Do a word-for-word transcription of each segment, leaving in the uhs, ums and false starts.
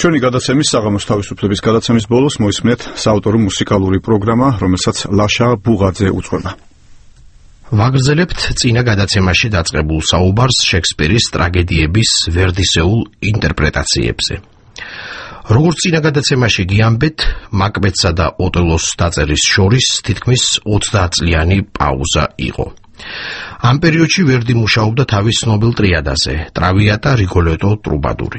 ჩვენი გადაცემის საღამოს თავისუფლების გადაცემის ბოლოს მოისმენთ საავტორო მუსიკალური პროგრამა, რომელსაც ლაშა ბუღაძე უძღვება. ვაგრძელებთ წინა გადაცემაში დაწყებულ საუბარს შექსპირის ტრაგედიების ვერდისეულ ინტერპრეტაციებზე. როგორც წინა გადაცემაში გიამბეთ, მაკბეტსა და ოტელოს დაწერის შორის თითქმის ოცდაათწლიანი პაუზა იყო. ამ პერიოდში ვერდი მუშაობდა თავის ცნობილ ტრიადაზე, ტრավიატა, რიგოლეტო, ტრუბადური.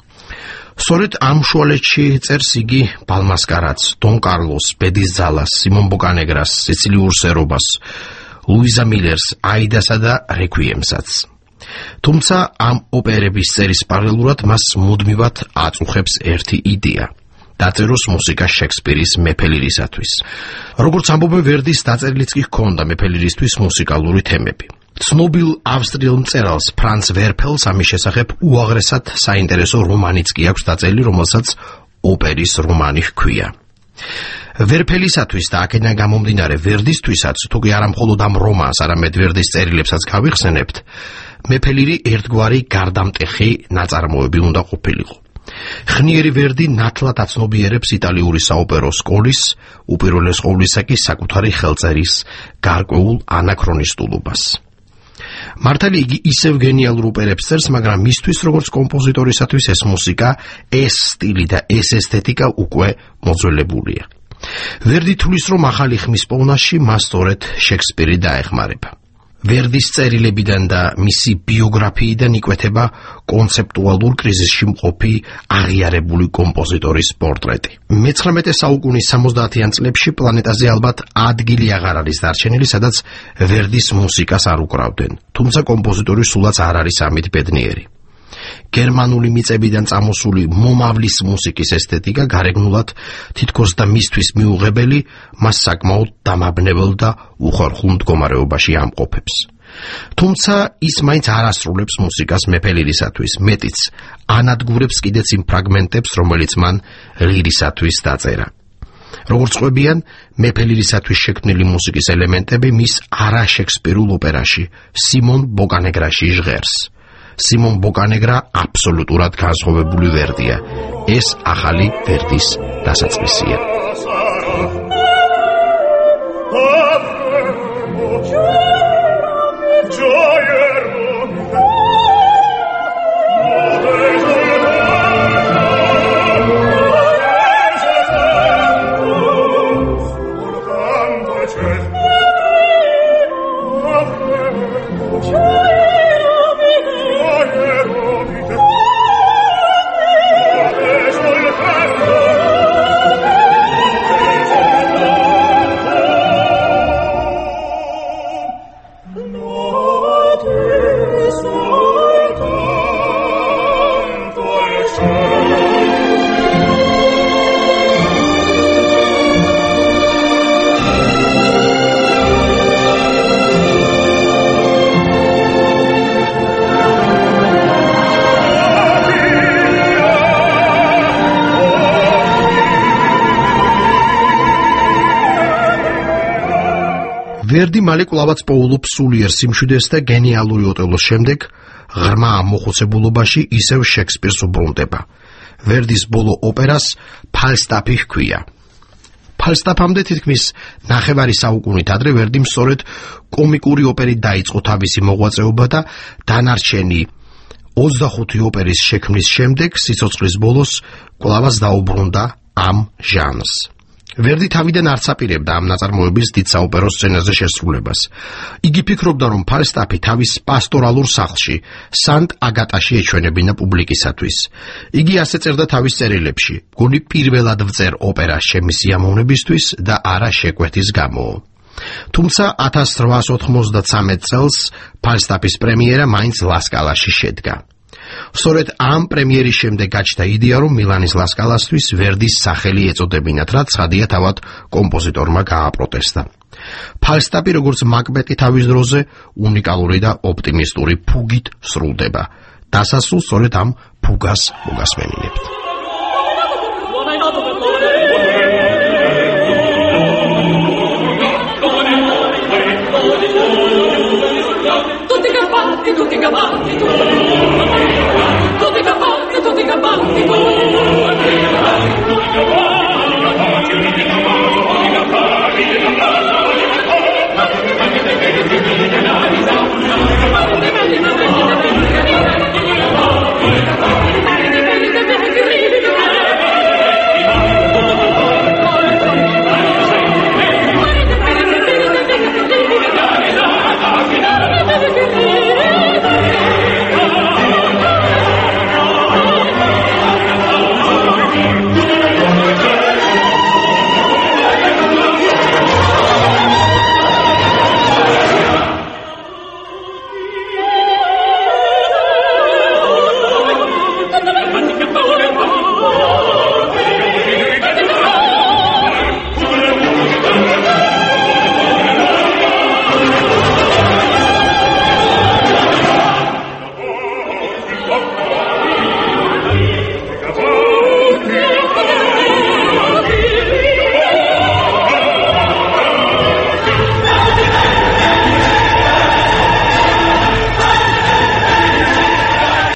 სწორედ ამ შუალედში წერს იგი ბალმასკარადს, დონ კარლოს, ბედის ძალას, სიმონ ბოკანეგრას, სიცილიურ სერობას, ლუიზა მილერს, აიდასა და რეკვიემსაც. თუმცა ამ ოპერების წერის პარალელურად მას მუდმივად აწუხებს ერთი იდეა: დაწეროს მუსიკა შექსპირის მეფე-ლირისათვის. როგორც ამბობენ, ვერდის დაწერილიც კი ჰქონდა მეფე-ლირისთვის მუსიკალური თემები. ცნობილ ავსტრიელ მწერალს ფრანც ვერფელს ამის შესახებ უაღრესად საინტერესო რომანიც კი აქვს დაწერილი, რომელსაც ოპერის რომანი ჰქვია. ვერფელისათვის და აქედან გამომდინარე ვერდისთვისაც, თუ კი არა მხოლოდ ამ რომანს, არამედ ვერდის წერილებსაც გავიხსენებთ, მეფე-ლირი ერთგვარი გარდამტეხი ნაწარმოები უნდა ყოფილიყო. ხნიერი ვერდი ნათლად აცნობიერებს იტალიური საოპერო სკოლის, უპირველეს ყოვლისა კი საკუთარი ხელწერის გარკვეულ ანაქრონისტულობას. მართალი იგი ისევ გენიალურ ოპერებს წერს, მაგრამ მისთვის როგორც კომპოზიტორისათვის ეს მუსიკა, ეს სტილი და ეს ესთეტიკა უკვე მოძველებულია. ვერდი თვლის, რომ ახალი ხმის პოვნაში მას სწორედ შექსპირი დაეხმარება. ვერდის წერილებიდან და მისი ბიოგრაფიიდან იკვეთება კონცეპტუალურ კრიზისში მყოფი აღიარებული კომპოზიტორის პორტრეტი. მეცხრამეტე საუკუნის სამოცდაათიან წლებში პლანეტაზე ალბათ ადგილი აღარ არის დარჩენილი, სადაც ვერდის მუსიკას არ უკრავდნენ, თუმცა კომპოზიტორი სულაც არ არის ამით ბედნიერი. გერმანული მიწებიდან წამოსული მომავლის მუსიკის ესთეტიკა გარეგნულად თითქოს და მისთვის მიუღებელი, მას საკმაოდ დამაბნეველ და უხერხულ მდგომარეობაში ამყოფებს. თუმცა ის მაინც არ ასრულებს მუსიკას მეფე-ლირისათვის, მეტიც ანადგურებს კიდეც იმ ფრაგმენტებს, რომელიც მან ლირისათვის დაწერა. როგორც ყვებიან, მეფე-ლირისათვის შექმნილი მუსიკის ელემენტები მის არაშექსპირულ ოპერაში, სიმონ ბოკანეგრაში ჟღერს. სიმონ ბოკანეგრა აბსოლუტურად განსხვავებული ვერდია. ეს ახალი ვერდის დასაწყისია. ვერდი მალე კვლავაც პოულობს სულიერ სიმშვიდეს და გენიალური ოტელოს შემდეგ ღრმა მოხუცებულობაში ისევ შექსპირს უბრუნდება. ვერდის ბოლო ოპერას ფალსტაფი ჰქვია. ფალსტაფამდე თითქმის ნახევარი საუკუნით ადრე ვერდიმ სწორედ კომიკური ოპერით დაიწყო თავისი მოღვაწეობა და დანარჩენი ოცდახუთი ოპერის შექმნის შემდეგ სიცოცხლის ბოლოს კვლავაც დაუბრუნდა ამ ჟანრს. ვერდი თავიდან არც აპირებდა ამ ნაწარმოების დიდ საოპერო სცენაზე შესრულებას. იგი ფიქრობდა, რომ ფალსტაფი თავის პასტორალურ სახლში, სანტ აგატაში ეჩვენებინა პუბლიკისათვის. იგი ასე წერდა თავის წერილებში: "გონი პირველად ვწერ ოპერას ჩემი სიამოვნებისთვის და არა შეკვეთის გამო." თუმცა ათას რვაას ოთხმოცდათსამეტ წელს ფალსტაფის პრემიერა მაინც ლასკალაში შედგა. სწორედ ამ პრემიერის შემდეგ გაჩნდა იდეა, რომ მილანის ლასკალასთვის ვერდის სახელი ეწოდებინათ, რაც ცხადია თავად კომპოზიტორმა გააპროტესტა. ფალსტაფი, როგორც მაკბეტი თავის დროზე, უნიკალური და ოპტიმისტური ფუგით სრულდება. დასასრულს სწორედ ამ ფუგას მოგასმენინებთ. Tutti campati, tutti campati, tutti